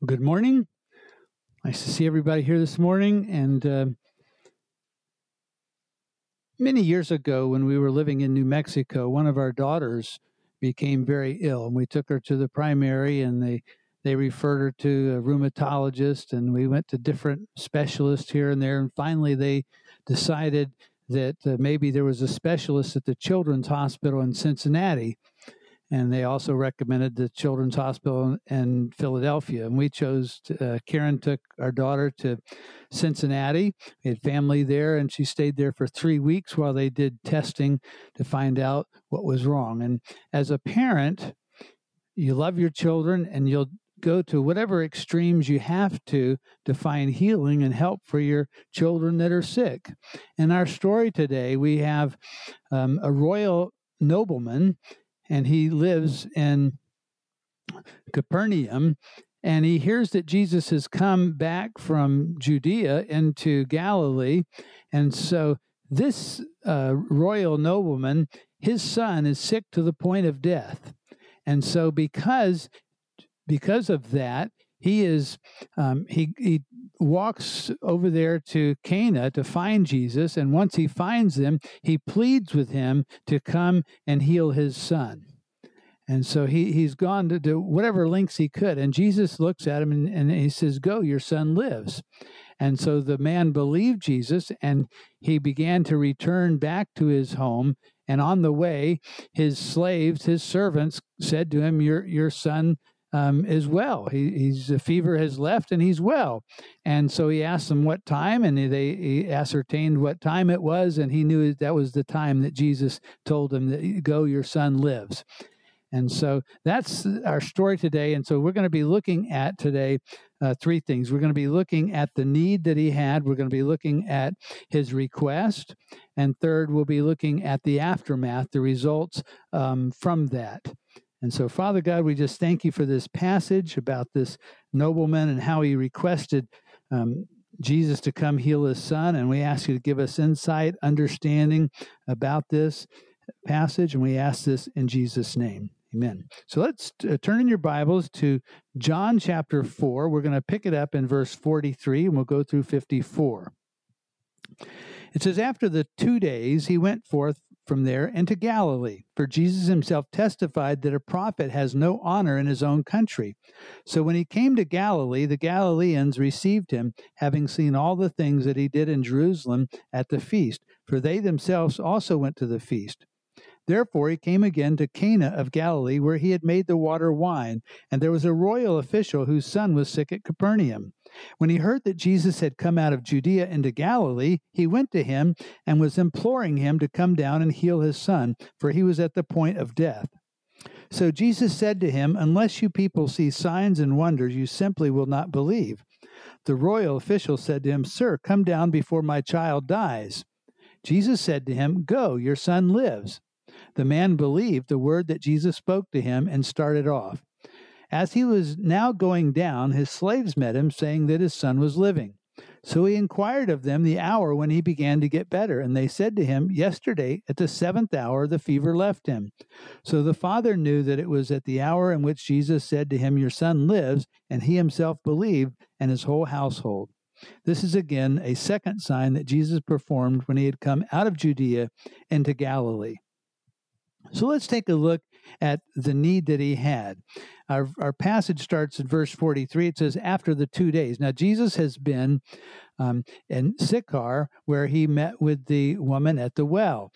Well, good morning. Nice to see everybody here this morning. And many years ago, when we were living in New Mexico, one of our daughters became very ill, and we took her to the primary, and they referred her to a rheumatologist, and we went to different specialists here and there, and finally they decided that maybe there was a specialist at the Children's Hospital in Cincinnati. And they also recommended the Children's Hospital in Philadelphia. And we chose, Karen took our daughter to Cincinnati. We had family there, and she stayed there for 3 weeks while they did testing to find out what was wrong. And as a parent, you love your children, and you'll go to whatever extremes you have to find healing and help for your children that are sick. In our story today, we have a royal nobleman, and he lives in Capernaum, and he hears that Jesus has come back from Judea into Galilee. And so this royal nobleman, his son is sick to the point of death. And so because of that, he walks over there to Cana to find Jesus, and once he finds him, he pleads with him to come and heal his son. And so he's gone to do whatever lengths he could, and Jesus looks at him and he says, "Go, your son lives." And so the man believed Jesus, and he began to return back to his home. And on the way, his slaves, his servants, said to him, "Your son is well. He's the fever has left, and he's well." And so he asked them what time, and he ascertained what time it was, and he knew that was the time that Jesus told him that, "Go, your son lives." And so that's our story today. And so we're going to be looking at today three things. We're going to be looking at the need that he had. We're going to be looking at his request. And third, we'll be looking at the aftermath, the results from that. And so, Father God, we just thank you for this passage about this nobleman and how he requested Jesus to come heal his son. And we ask you to give us insight, understanding about this passage. And we ask this in Jesus' name. Amen. So let's turn in your Bibles to John chapter 4. We're going to pick it up in verse 43, and we'll go through 54. It says, "After the 2 days, he went forth from there into Galilee, for Jesus himself testified that a prophet has no honor in his own country. So when he came to Galilee, the Galileans received him, having seen all the things that he did in Jerusalem at the feast, for they themselves also went to the feast. Therefore he came again to Cana of Galilee, where he had made the water wine, and there was a royal official whose son was sick at Capernaum. When he heard that Jesus had come out of Judea into Galilee, he went to him and was imploring him to come down and heal his son, for he was at the point of death. So Jesus said to him, 'Unless you people see signs and wonders, you simply will not believe.' The royal official said to him, 'Sir, come down before my child dies.' Jesus said to him, 'Go, your son lives.' The man believed the word that Jesus spoke to him and started off. As he was now going down, his slaves met him, saying that his son was living. So he inquired of them the hour when he began to get better, and they said to him, 'Yesterday, at the 7th hour, the fever left him.' So the father knew that it was at the hour in which Jesus said to him, 'Your son lives,' and he himself believed, and his whole household. This is again a second sign that Jesus performed when he had come out of Judea into Galilee." So let's take a look at the need that he had. Our passage starts in verse 43. It says, "After the 2 days." Now, Jesus has been in Sychar, where he met with the woman at the well.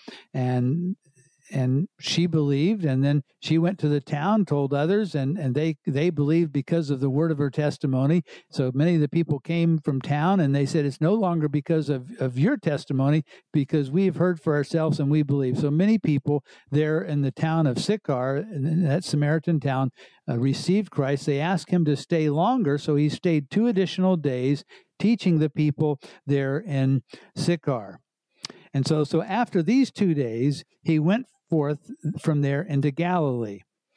And she believed, and then she went to the town, told others, and they believed because of the word of her testimony. So many of the people came from town, and they said, "It's no longer because of your testimony, because we've heard for ourselves and we believe." So many people there in the town of Sychar, in that Samaritan town, received Christ. They asked him to stay longer, so he stayed 2 additional days teaching the people there in Sychar. And so after these 2 days, he went forth from there into Galilee.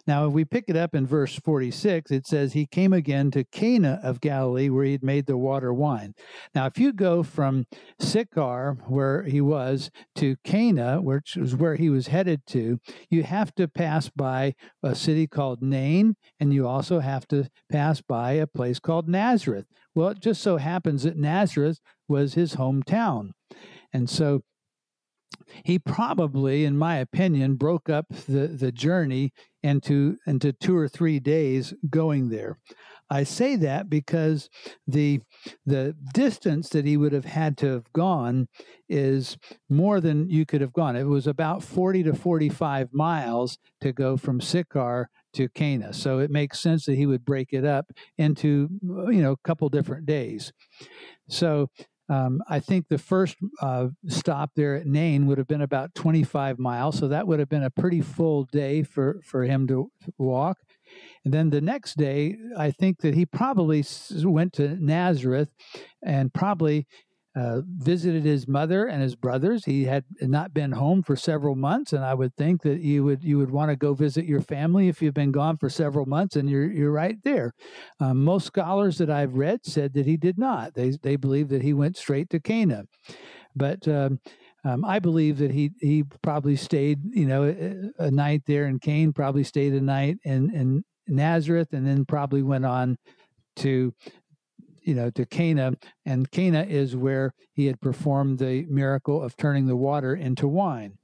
Now, if we pick it up in verse 46, it says, he came again to Cana of Galilee, where he had made the water wine. Now, if you go from Sychar, where he was, to Cana, which was where he was headed to, you have to pass by a city called Nain, and you also have to pass by a place called Nazareth. Well, it just so happens that Nazareth was his hometown. And so he probably, in my opinion, broke up the journey into 2 or 3 days going there. I say that because the distance that he would have had to have gone is more than you could have gone. It was about 40 to 45 miles to go from Sychar to Cana. So it makes sense that he would break it up into, a couple different days. So I think the first stop there at Nain would have been about 25 miles. So that would have been a pretty full day for him to walk. And then the next day, I think that he probably went to Nazareth and probably visited his mother and his brothers. He had not been home for several months, and I would think that you would want to go visit your family if you've been gone for several months, and you're right there. Most scholars that I've read said that he did not. They believe that he went straight to Cana, but I believe that he probably stayed, a night there in Cana, probably stayed a night in Nazareth, and then probably went on to Cana, and Cana is where he had performed the miracle of turning the water into wine.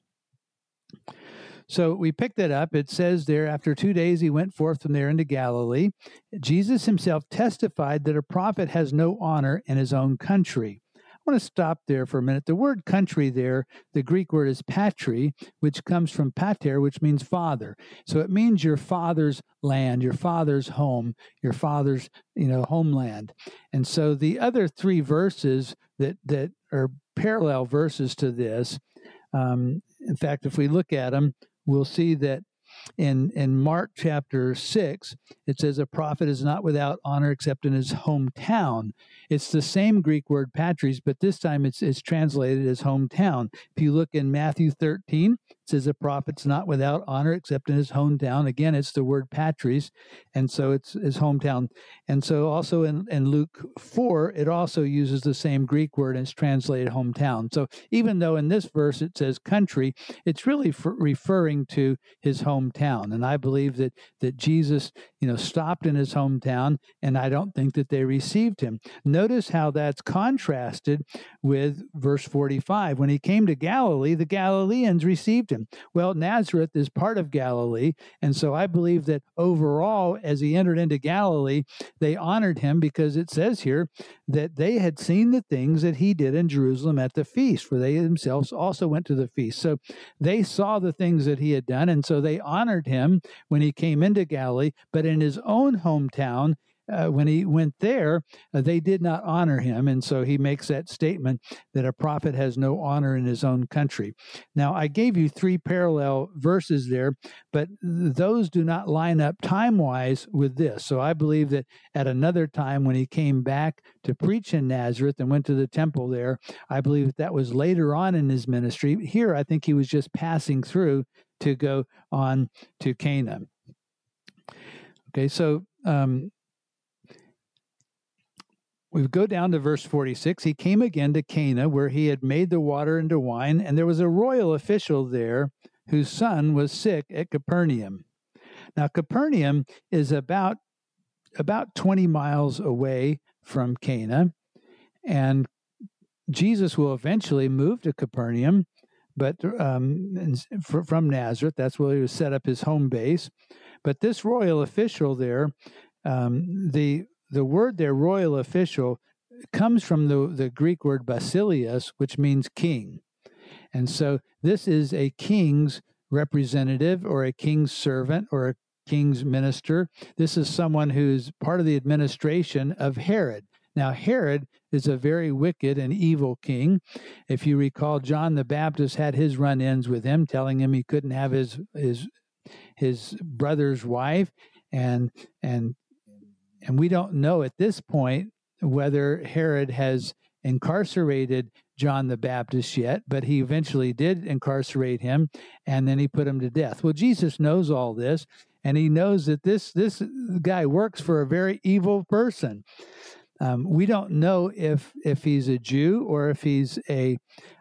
So we pick that up. It says there, after 2 days, he went forth from there into Galilee. Jesus himself testified that a prophet has no honor in his own country. I want to stop there for a minute. The word country there, the Greek word is patri, which comes from pater, which means father. So it means your father's land, your father's home, your father's, homeland. And so the other 3 verses that are parallel verses to this, in fact, if we look at them, we'll see that in Mark chapter 6, it says a prophet is not without honor except in his hometown. It's the same Greek word patris, but this time it's translated as hometown. If you look in Matthew 13, it says a prophet's not without honor except in his hometown. Again, it's the word patris, and so it's his hometown. And so also in Luke 4, it also uses the same Greek word and it's translated hometown. So even though in this verse it says country, it's really referring to his hometown. And I believe that Jesus, stopped in his hometown, and I don't think that they received him. Notice how that's contrasted with verse 45. When he came to Galilee, the Galileans received him. Well, Nazareth is part of Galilee, and so I believe that overall, as he entered into Galilee, they honored him because it says here that they had seen the things that he did in Jerusalem at the feast, for they themselves also went to the feast. So they saw the things that he had done, and so they honored him when he came into Galilee, but in his own hometown, when he went there, they did not honor him. And so he makes that statement that a prophet has no honor in his own country. Now, I gave you 3 parallel verses there, but those do not line up time-wise with this. So I believe that at another time when he came back to preach in Nazareth and went to the temple there, I believe that was later on in his ministry. Here, I think he was just passing through to go on to Cana. Okay, so we go down to verse 46. He came again to Cana, where he had made the water into wine, and there was a royal official there whose son was sick at Capernaum. Now, Capernaum is about 20 miles away from Cana, and Jesus will eventually move to Capernaum, but from Nazareth. That's where he was set up his home base. But this royal official there, the word there, royal official, comes from the Greek word basileus, which means king. And so this is a king's representative or a king's servant or a king's minister. This is someone who's part of the administration of Herod. Now, Herod is a very wicked and evil king. If you recall, John the Baptist had his run-ins with him, telling him he couldn't have his brother's wife, and we don't know at this point whether Herod has incarcerated John the Baptist yet, but he eventually did incarcerate him, and then he put him to death. Well, Jesus knows all this, and he knows that this guy works for a very evil person. We don't know if he's a Jew or if he's a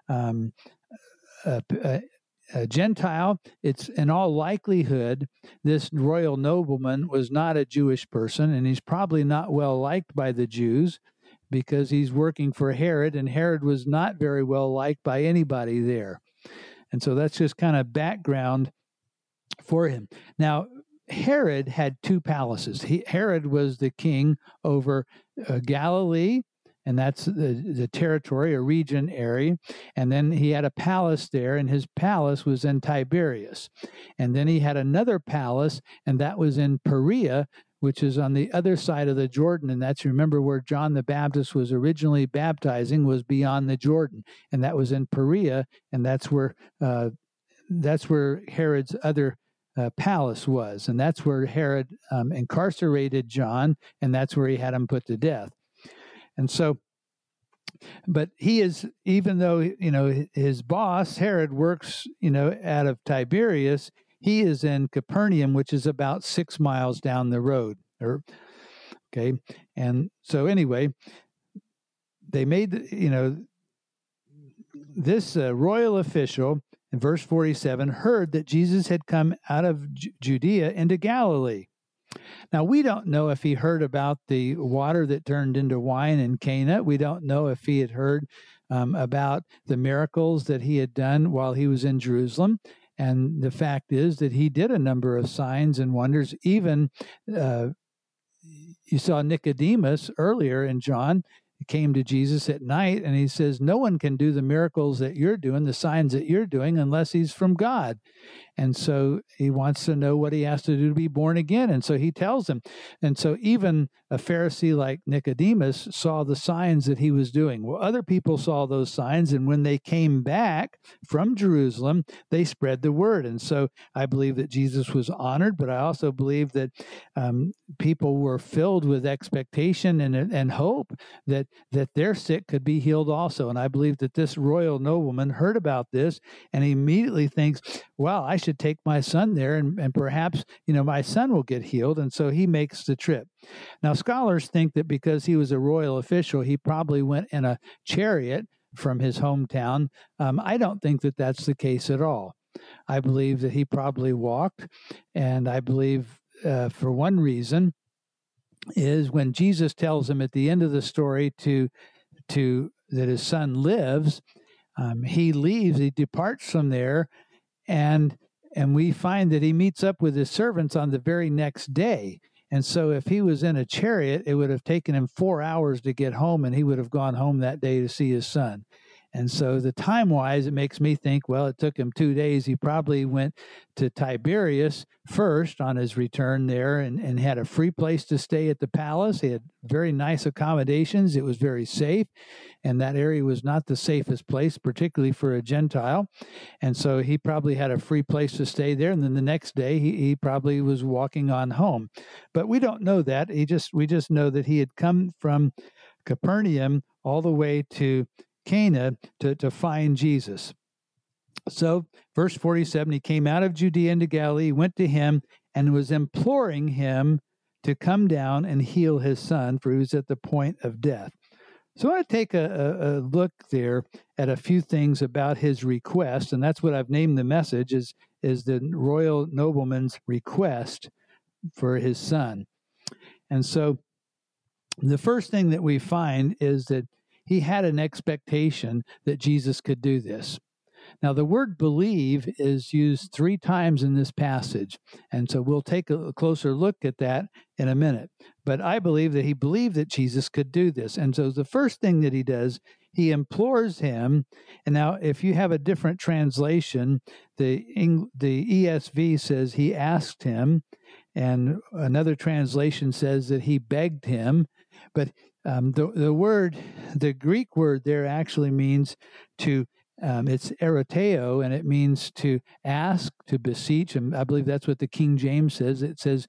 Gentile. It's in all likelihood this royal nobleman was not a Jewish person, and he's probably not well liked by the Jews because he's working for Herod, and Herod was not very well liked by anybody there. And so that's just kind of background for him. Now, Herod had two palaces. Herod was the king over Galilee, and that's the territory, a region area. And then he had a palace there, and his palace was in Tiberias. And then he had another palace, and that was in Perea, which is on the other side of the Jordan. And that's, remember, where John the Baptist was originally baptizing, was beyond the Jordan. And that was in Perea, and that's where Herod's other palace was. And that's where Herod incarcerated John, and that's where he had him put to death. And so, but he is, even though, his boss, Herod, works, out of Tiberias, he is in Capernaum, which is about 6 miles down the road. Okay. And so anyway, they made, this royal official in verse 47 heard that Jesus had come out of Judea into Galilee. Now, we don't know if he heard about the water that turned into wine in Cana. We don't know if he had heard about the miracles that he had done while he was in Jerusalem. And the fact is that he did a number of signs and wonders. Even you saw Nicodemus earlier in John. He came to Jesus at night, and he says, no one can do the miracles that you're doing, the signs that you're doing, unless he's from God. And so he wants to know what he has to do to be born again. And so he tells him. And so even a Pharisee like Nicodemus saw the signs that he was doing. Well, other people saw those signs, and when they came back from Jerusalem, they spread the word. And so I believe that Jesus was honored, but I also believe that people were filled with expectation and hope that their sick could be healed also. And I believe that this royal nobleman heard about this, and he immediately thinks, well, I should take my son there, and perhaps, my son will get healed. And so he makes the trip. Now, scholars think that because he was a royal official, he probably went in a chariot from his hometown. I don't think that that's the case at all. I believe that he probably walked, and I believe for one reason is when Jesus tells him at the end of the story to that his son lives, he leaves, he departs from there, and we find that he meets up with his servants on the very next day. And so if he was in a chariot, it would have taken him 4 hours to get home, and he would have gone home that day to see his son. And so the time-wise, it makes me think, well, it took him 2 days. He probably went to Tiberias first on his return there and had a free place to stay at the palace. He had very nice accommodations. It was very safe, and that area was not the safest place, particularly for a Gentile. And so he probably had a free place to stay there, and then the next day he probably was walking on home. But we don't know that. We just know that he had come from Capernaum all the way to Cana to find Jesus. So, verse 47, he came out of Judea into Galilee, went to him, and was imploring him to come down and heal his son, for he was at the point of death. So I want to take a look there at a few things about his request, and that's what I've named the message, is the royal nobleman's request for his son. And so the first thing that we find is that he had an expectation that Jesus could do this. Now, the word believe is used 3 times in this passage, and so we'll take a closer look at that in a minute. But I believe that he believed that Jesus could do this. And so the first thing that he does, he implores him. And now, if you have a different translation, the ESV says he asked him, and another translation says that he begged him. But the Greek word there actually means to, it's eroteo, and it means to ask, to beseech, and I believe that's what the King James says. It says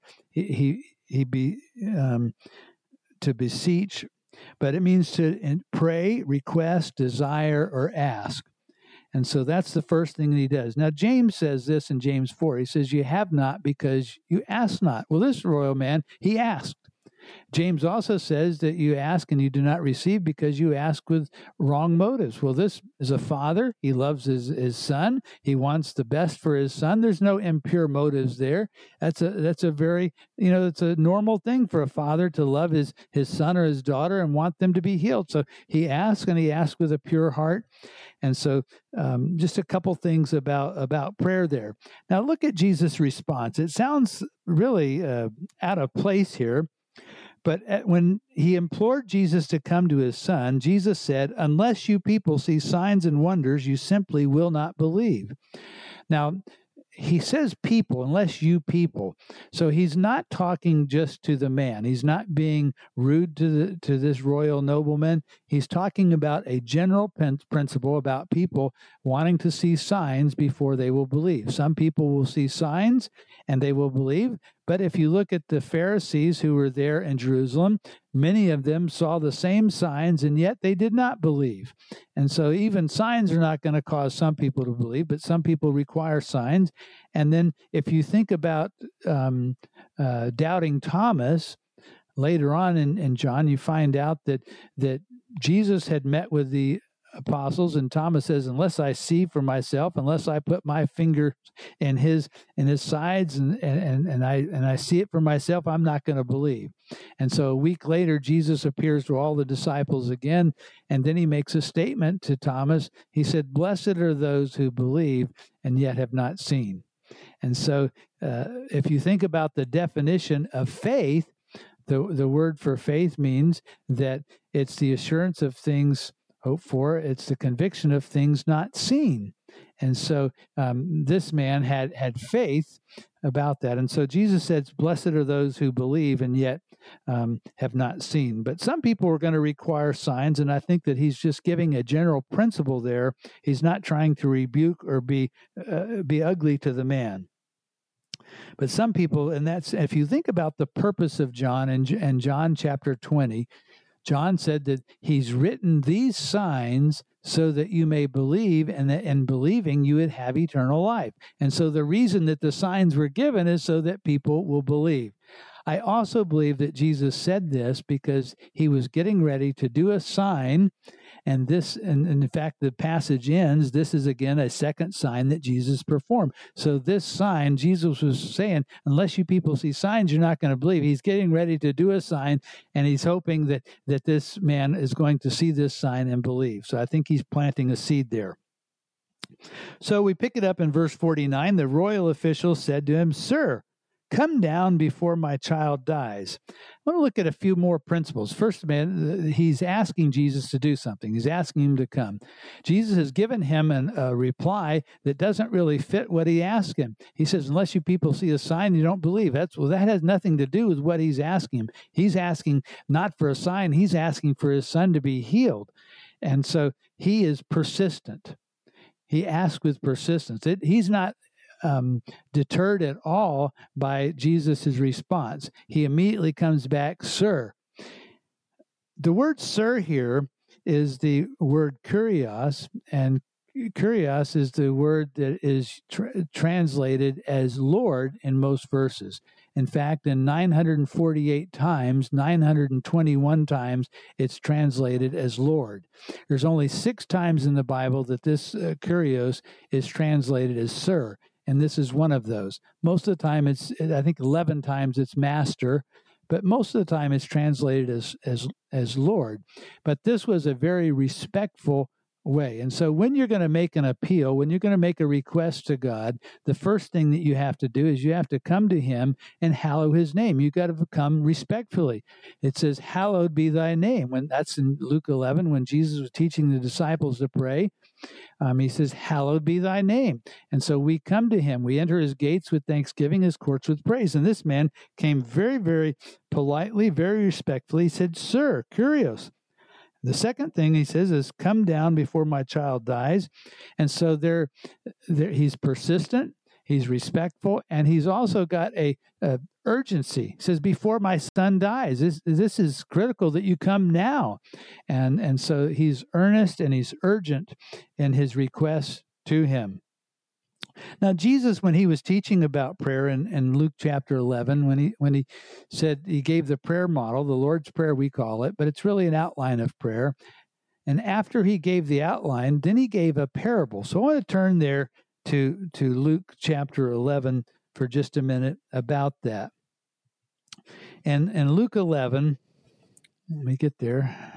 to beseech, but it means to pray, request, desire, or ask. And so that's the first thing that he does. Now, James says this in James 4. He says, you have not because you ask not. Well, this royal man, he asked. James also says that you ask and you do not receive because you ask with wrong motives. Well, this is a father. He loves his son. He wants the best for his son. There's no impure motives there. That's a very, it's a normal thing for a father to love his son or his daughter and want them to be healed. So he asks, and he asks with a pure heart. And so just a couple things about prayer there. Now look at Jesus' response. It sounds really out of place here. But when he implored Jesus to come to his son, Jesus said, unless you people see signs and wonders, you simply will not believe. Now, he says people, unless you people. So he's not talking just to the man. He's not being rude to this royal nobleman. He's talking about a general principle about people wanting to see signs before they will believe. Some people will see signs and they will believe. But if you look at the Pharisees who were there in Jerusalem, many of them saw the same signs, and yet they did not believe. And so even signs are not going to cause some people to believe, but some people require signs. And then if you think about doubting Thomas, later on in John, you find out that Jesus had met with the apostles, and Thomas says, unless I see for myself, unless I put my finger in his sides and I see it for myself, I'm not going to believe. And so a week later, Jesus appears to all the disciples again, and then he makes a statement to Thomas. He said, blessed are those who believe and yet have not seen. And so if you think about the definition of faith, the word for faith means that it's the assurance of things hoped for. It's the conviction of things not seen. And so this man had faith about that. And so Jesus says, blessed are those who believe and yet have not seen. But some people are going to require signs, and I think that he's just giving a general principle there. He's not trying to rebuke or be ugly to the man. But some people, and that's, if you think about the purpose of John and John chapter 20, John said that he's written these signs so that you may believe, and that in believing you would have eternal life. And so the reason that the signs were given is so that people will believe. I also believe that Jesus said this because he was getting ready to do a sign, and in fact, the passage ends, this is again a second sign that Jesus performed. So this sign, Jesus was saying, unless you people see signs, you're not going to believe. He's getting ready to do a sign, and he's hoping that this man is going to see this sign and believe. So I think he's planting a seed there. So we pick it up in verse 49. The royal official said to him, Sir, come down before my child dies. I want to look at a few more principles. First, man, he's asking Jesus to do something. He's asking him to come. Jesus has given him a reply that doesn't really fit what he asked him. He says, unless you people see a sign, you don't believe. That has nothing to do with what he's asking him. He's asking not for a sign. He's asking for his son to be healed. And so he is persistent. He asks with persistence. He's not deterred at all by Jesus' response. He immediately comes back, Sir. The word sir here is the word kurios, and kurios is the word that is translated as Lord in most verses. In fact, in 948 times, 921 times, it's translated as Lord. There's only 6 times in the Bible that this kurios is translated as sir. And this is one of those. Most of the time, I think 11 times it's master, but most of the time it's translated as Lord. But this was a very respectful way. And so when you're going to make an appeal, when you're going to make a request to God, the first thing that you have to do is you have to come to him and hallow his name. You've got to come respectfully. It says, hallowed be thy name. When that's in Luke 11, when Jesus was teaching the disciples to pray, he says, hallowed be thy name. And so we come to him. We enter his gates with thanksgiving, his courts with praise. And this man came very, very politely, very respectfully. He said, Sir, kurios. The second thing he says is, come down before my child dies. And so he's persistent, he's respectful, and he's also got a urgency. He says, before my son dies, this is critical that you come now. And so he's earnest and he's urgent in his request to him. Now, Jesus, when he was teaching about prayer in Luke chapter 11, when he said, he gave the prayer model, the Lord's Prayer we call it, but it's really an outline of prayer. And after he gave the outline, then he gave a parable. So I want to turn there to Luke chapter 11 for just a minute about that. And in Luke 11, let me get there.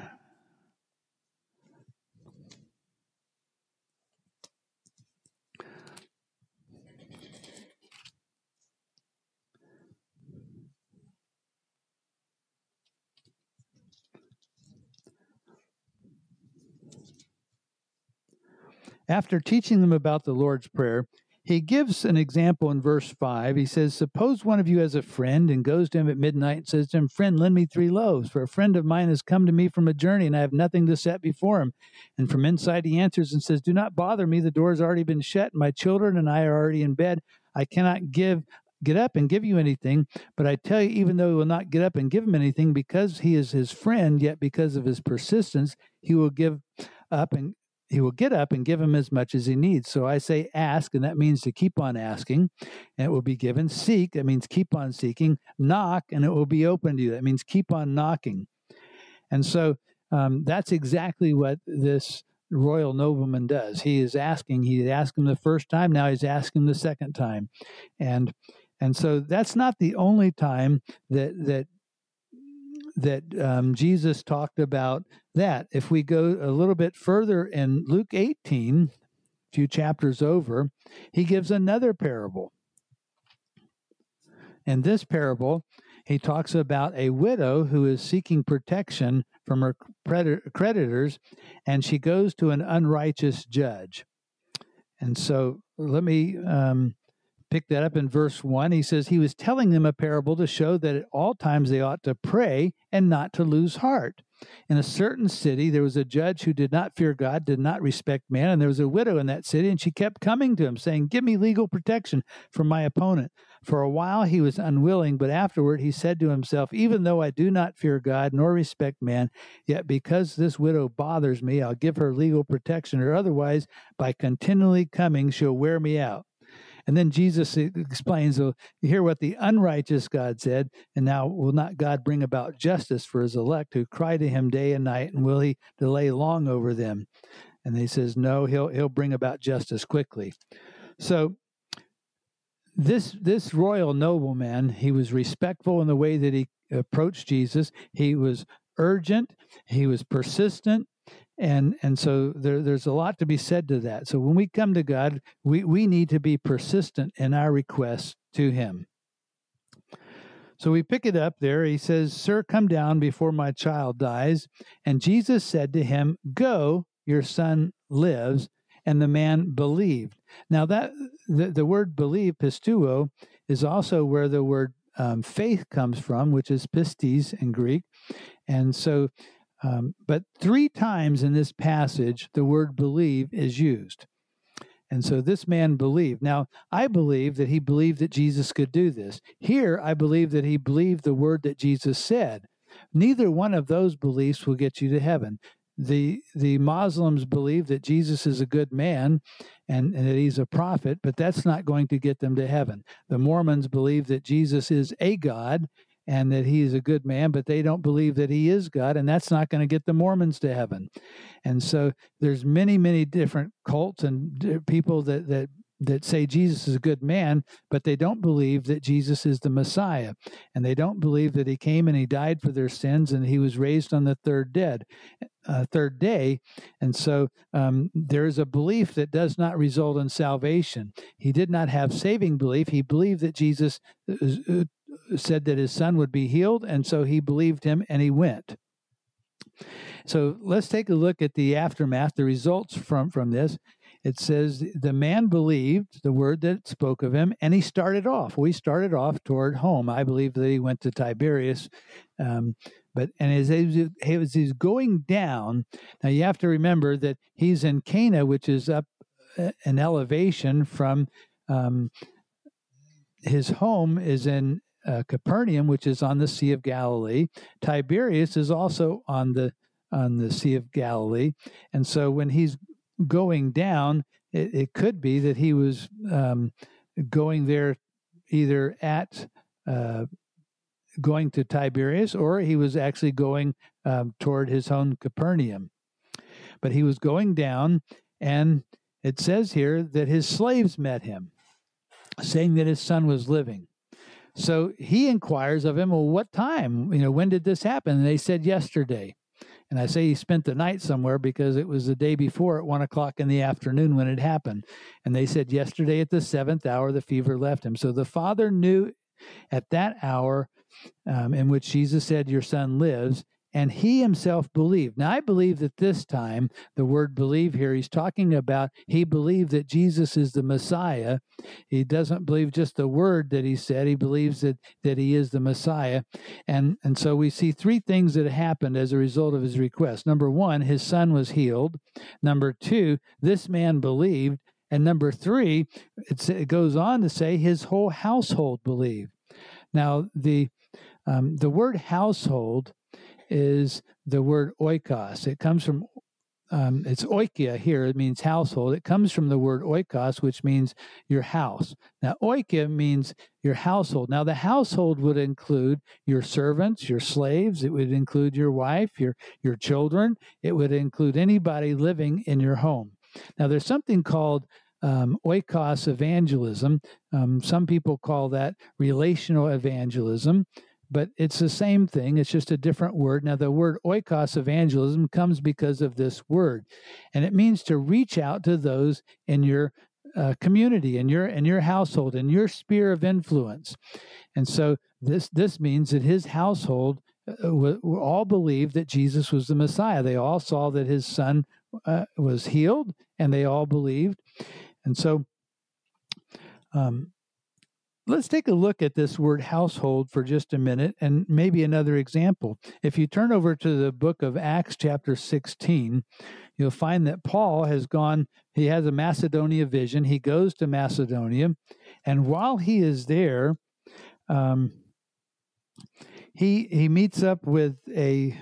After teaching them about the Lord's Prayer, he gives an example in verse 5. He says, suppose one of you has a friend and goes to him at midnight and says to him, friend, lend me 3 loaves, for a friend of mine has come to me from a journey and I have nothing to set before him. And from inside he answers and says, do not bother me. The door has already been shut. My children and I are already in bed. I cannot get up and give you anything. But I tell you, even though he will not get up and give him anything because he is his friend, yet because of his persistence, he will get up and give him as much as he needs. So I say ask, and that means to keep on asking, and it will be given. Seek, that means keep on seeking. Knock, and it will be open to you. That means keep on knocking. And so that's exactly what this royal nobleman does. He is asking. He asked him the first time. Now he's asking the second time. And so that's not the only time that Jesus talked about that. If we go a little bit further in Luke 18, a few chapters over, he gives another parable. In this parable, he talks about a widow who is seeking protection from her creditors, and she goes to an unrighteous judge. And so let me pick that up in verse 1. He says, he was telling them a parable to show that at all times they ought to pray and not to lose heart. In a certain city, there was a judge who did not fear God, did not respect man, and there was a widow in that city, and she kept coming to him, saying, give me legal protection from my opponent. For a while he was unwilling, but afterward he said to himself, even though I do not fear God nor respect man, yet because this widow bothers me, I'll give her legal protection, or otherwise, by continually coming, she'll wear me out. And then Jesus explains, you hear what the unrighteous God said, and now will not God bring about justice for his elect who cry to him day and night, and will he delay long over them? And he says, no, he'll bring about justice quickly. So this royal nobleman, he was respectful in the way that he approached Jesus. He was urgent. He was persistent. And so there's a lot to be said to that. So when we come to God, we need to be persistent in our requests to him. So we pick it up there. He says, sir, come down before my child dies. And Jesus said to him, go, your son lives. And the man believed. Now that the word believe, pisteuo, is also where the word faith comes from, which is pistis in Greek. And so but 3 times in this passage, the word believe is used. And so this man believed. Now, I believe that he believed that Jesus could do this. Here, I believe that he believed the word that Jesus said. Neither one of those beliefs will get you to heaven. The Muslims believe that Jesus is a good man and that he's a prophet, but that's not going to get them to heaven. The Mormons believe that Jesus is a God and that he is a good man, but they don't believe that he is God, and that's not going to get the Mormons to heaven. And so there's many, many different cults and people that say Jesus is a good man, but they don't believe that Jesus is the Messiah, and they don't believe that he came and he died for their sins and he was raised on the third day. And so there is a belief that does not result in salvation. He did not have saving belief. He believed that Jesus said that his son would be healed, and so he believed him and he went. So let's take a look at the aftermath, the results from this. It says the man believed the word that spoke of him, and he started off. We started off toward home. I believe that he went to Tiberias, but as he's going down, now you have to remember that he's in Cana, which is up an elevation from his home is in Capernaum, which is on the Sea of Galilee. Tiberias is also on the Sea of Galilee. And so when he's going down, it could be that he was going there either at going to Tiberias, or he was actually going toward his own Capernaum. But he was going down, and it says here that his slaves met him, saying that his son was living. So he inquires of him, well, what time? When did this happen? And they said, yesterday. And I say he spent the night somewhere because it was the day before at 1 o'clock in the afternoon when it happened. And they said, yesterday at the 7th hour, the fever left him. So the father knew at that hour in which Jesus said, your son lives, and he himself believed. Now, I believe that this time, the word believe here, he's talking about he believed that Jesus is the Messiah. He doesn't believe just the word that he said. He believes that he is the Messiah. And so we see three things that happened as a result of his request. Number one, his son was healed. Number two, this man believed. And number three, it goes on to say his whole household believed. Now, the word household is the word oikos. It comes from, it's oikia here. It means household. It comes from the word oikos, which means your house. Now, oikia means your household. Now, the household would include your servants, your slaves. It would include your wife, your children. It would include anybody living in your home. Now, there's something called oikos evangelism. Some people call that relational evangelism, but it's the same thing. It's just a different word. Now, the word oikos evangelism comes because of this word, and it means to reach out to those in your community, in your household, in your sphere of influence. And so this means that his household all believed that Jesus was the Messiah. They all saw that his son was healed, and they all believed. And so let's take a look at this word household for just a minute, and maybe another example. If you turn over to the book of Acts chapter 16, you'll find that Paul has he has a Macedonia vision. He goes to Macedonia, and while he is there, he meets up with a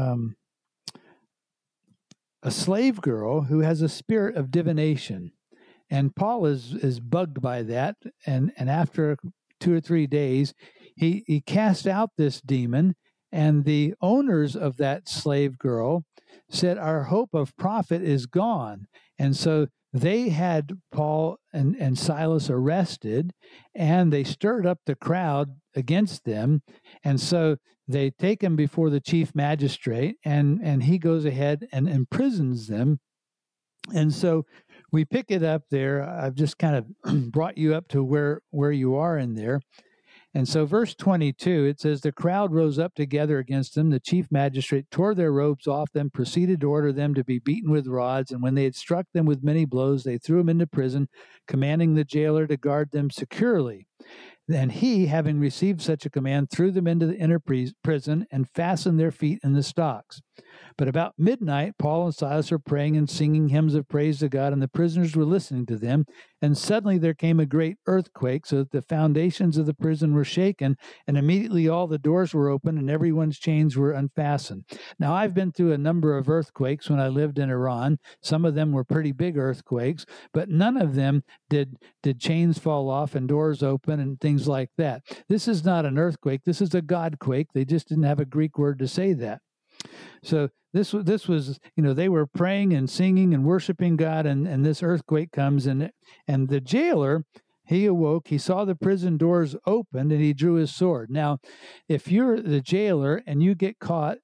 slave girl who has a spirit of divination. And Paul is bugged by that, and after 2 or 3 days, he cast out this demon, and the owners of that slave girl said, our hope of profit is gone. And so they had Paul and Silas arrested, and they stirred up the crowd against them. And so they take him before the chief magistrate, and he goes ahead and imprisons them. And so we pick it up there. I've just kind of brought you up to where you are in there. And so verse 22, it says, the crowd rose up together against them. The chief magistrate tore their robes off them, proceeded to order them to be beaten with rods. And when they had struck them with many blows, they threw them into prison, commanding the jailer to guard them securely. And he, having received such a command, threw them into the inner prison and fastened their feet in the stocks. But about midnight, Paul and Silas were praying and singing hymns of praise to God, and the prisoners were listening to them. And suddenly there came a great earthquake, so that the foundations of the prison were shaken, and immediately all the doors were open, and everyone's chains were unfastened. Now, I've been through a number of earthquakes when I lived in Iran. Some of them were pretty big earthquakes, but none of them did chains fall off and doors open and things like that. This is not an earthquake. This is a Godquake. They just didn't have a Greek word to say that. So this was, they were praying and singing and worshiping God, and this earthquake comes, and the jailer, he awoke, he saw the prison doors opened, and he drew his sword. Now, if you're the jailer and you get caught,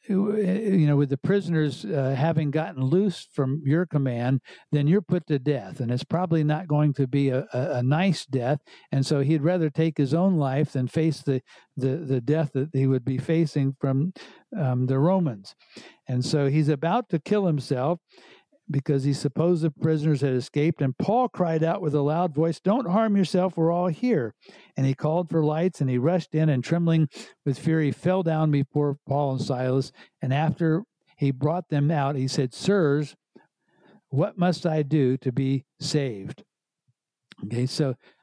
with the prisoners having gotten loose from your command, then you're put to death, and it's probably not going to be a nice death. And so he'd rather take his own life than face the death that he would be facing from the Romans. And so he's about to kill himself because he supposed the prisoners had escaped. And Paul cried out with a loud voice, "Don't harm yourself, we're all here." And he called for lights, and he rushed in, and trembling with fear, he fell down before Paul and Silas. And after he brought them out, he said, "Sirs, what must I do to be saved?" Okay, so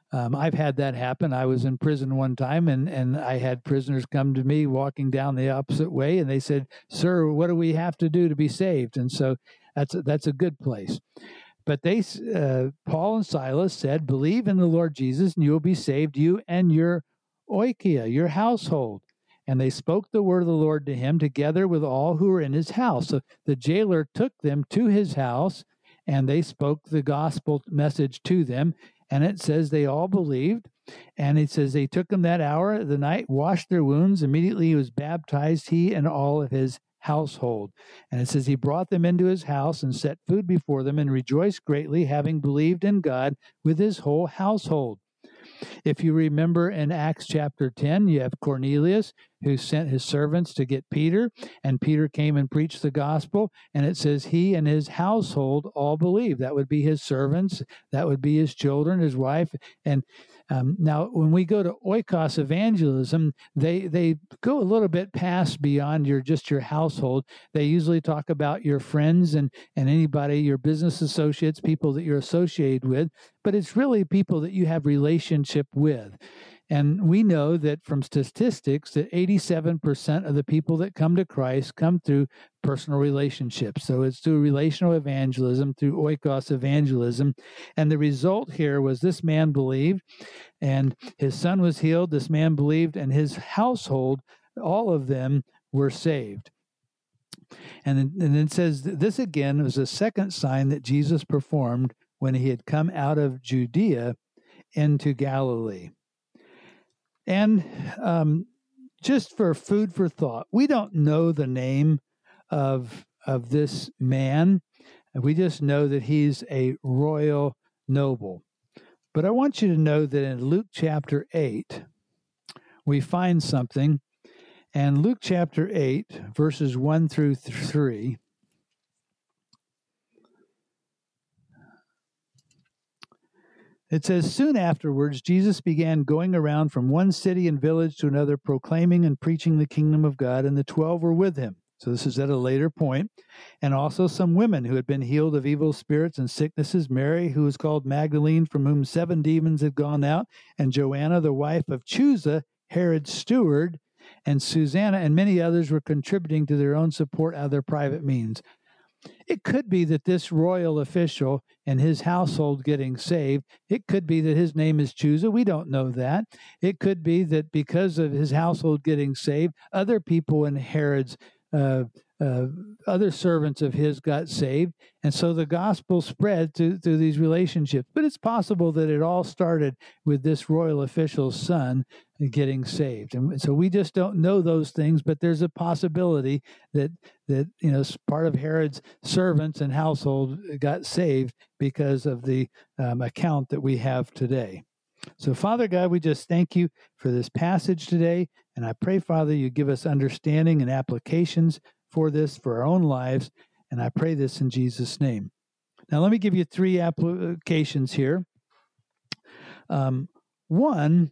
I've had that happen. I was in prison one time, and I had prisoners come to me walking down the opposite way, and they said, "Sir, what do we have to do to be saved?" And so that's a good place. But Paul and Silas said, "Believe in the Lord Jesus, and you will be saved, you and your oikia, your household." And they spoke the word of the Lord to him together with all who were in his house. So the jailer took them to his house, and they spoke the gospel message to them. And it says they all believed. And it says they took him that hour of the night, washed their wounds. Immediately he was baptized, he and all of his household. And it says he brought them into his house and set food before them and rejoiced greatly, having believed in God with his whole household. If you remember in Acts chapter 10, you have Cornelius who sent his servants to get Peter, and Peter came and preached the gospel, and it says he and his household all believed. That would be his servants, that would be his children, his wife. And now when we go to oikos evangelism, they go a little bit past beyond your household. They usually talk about your friends and anybody, your business associates, people that you're associated with, but it's really people that you have relationship with. And we know that from statistics that 87% of the people that come to Christ come through personal relationships. So it's through relational evangelism, through oikos evangelism. And the result here was this man believed, and his son was healed. This man believed, and his household, all of them were saved. And then it says this again was the second sign that Jesus performed when he had come out of Judea into Galilee. And just for food for thought, we don't know the name of this man. We just know that he's a royal noble. But I want you to know that in Luke chapter 8, we find something. And Luke chapter 8, verses 1 through 3, it says, "Soon afterwards, Jesus began going around from one city and village to another, proclaiming and preaching the kingdom of God, and the 12 were with him." So this is at a later point. "And also some women who had been healed of evil spirits and sicknesses, Mary, who was called Magdalene, from whom 7 demons had gone out, and Joanna, the wife of Chuza, Herod's steward, and Susanna, and many others were contributing to their own support out of their private means." It could be that this royal official and his household getting saved, it could be that his name is Chuza. We don't know that. It could be that because of his household getting saved, other people in Herod's, other servants of his got saved. And so the gospel spread through these relationships. But it's possible that it all started with this royal official's son getting saved. And so we just don't know those things, but there's a possibility that part of Herod's servants and household got saved because of the account that we have today. So, Father God, we just thank you for this passage today. And I pray, Father, you give us understanding and applications for this, for our own lives. And I pray this in Jesus' name. Now, let me give you 3 applications here. One,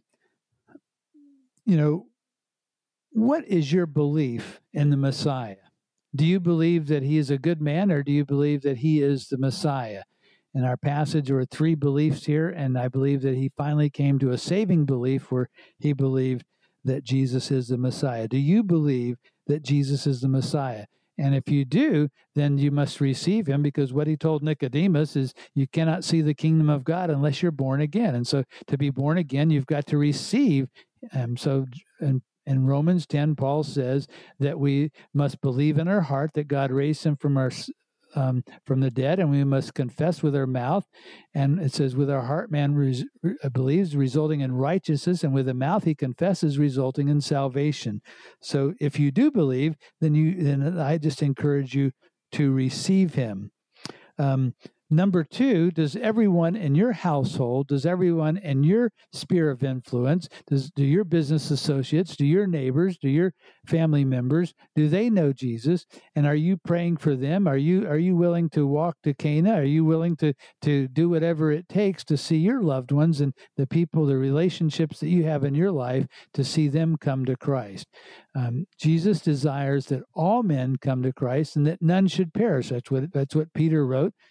what is your belief in the Messiah? Do you believe that he is a good man, or do you believe that he is the Messiah? In our passage, there were 3 beliefs here, and I believe that he finally came to a saving belief where he believed that Jesus is the Messiah. Do you believe that Jesus is the Messiah? And if you do, then you must receive him, because what he told Nicodemus is you cannot see the kingdom of God unless you're born again. And so to be born again, you've got to receive. In Romans 10, Paul says that we must believe in our heart that God raised him from the dead, and we must confess with our mouth. And it says, with our heart man believes, resulting in righteousness, and with the mouth he confesses, resulting in salvation. So if you do believe, then I just encourage you to receive him. Number 2, does everyone in your household, does everyone in your sphere of influence, do your business associates, do your neighbors, do your family members, do they know Jesus? And are you praying for them? Are you willing to walk to Cana? Are you willing to do whatever it takes to see your loved ones and the people, the relationships that you have in your life, to see them come to Christ? Jesus desires that all men come to Christ and that none should perish. That's what Peter wrote. He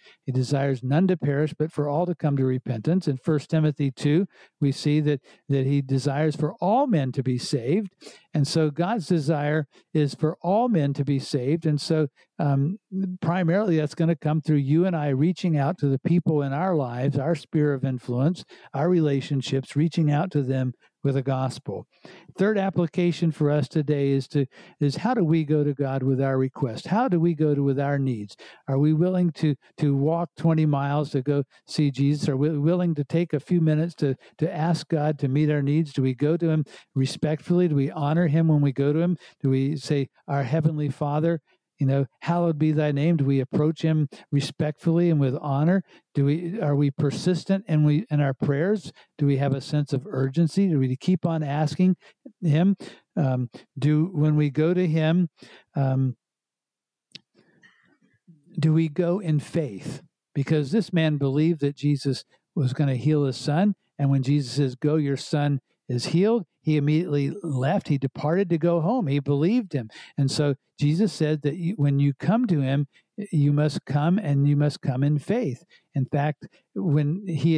desires none to perish, but for all to come to repentance. In 1 Timothy 2, we see that he desires for all men to be saved. And so God's desire is for all men to be saved. And so primarily that's going to come through you and I reaching out to the people in our lives, our sphere of influence, our relationships, reaching out to them with the gospel. Third application for us today is how do we go to God with our request? How do we go with our needs? Are we willing to walk 20 miles to go see Jesus? Are we willing to take a few minutes to ask God to meet our needs? Do we go to him respectfully? Do we honor him when we go to him? Do we say, our Heavenly Father, hallowed be thy name? Do we approach him respectfully and with honor? Are we persistent in our prayers? Do we have a sense of urgency? Do we keep on asking him? When we go to him, do we go in faith? Because this man believed that Jesus was going to heal his son, and when Jesus says, "Go, your son is healed," he immediately left. He departed to go home. He believed him. And so Jesus said that when you come to him, you must come, and you must come in faith. In fact, when he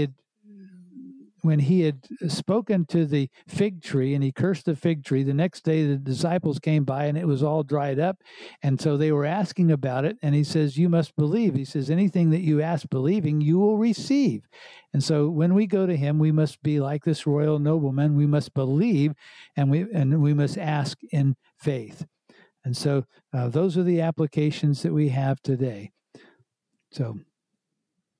had spoken to the fig tree and he cursed the fig tree, the next day the disciples came by and it was all dried up. And so they were asking about it. And he says, you must believe. He says, anything that you ask believing, you will receive. And so when we go to him, we must be like this royal nobleman. We must believe, and we must ask in faith. And so those are the applications that we have today. So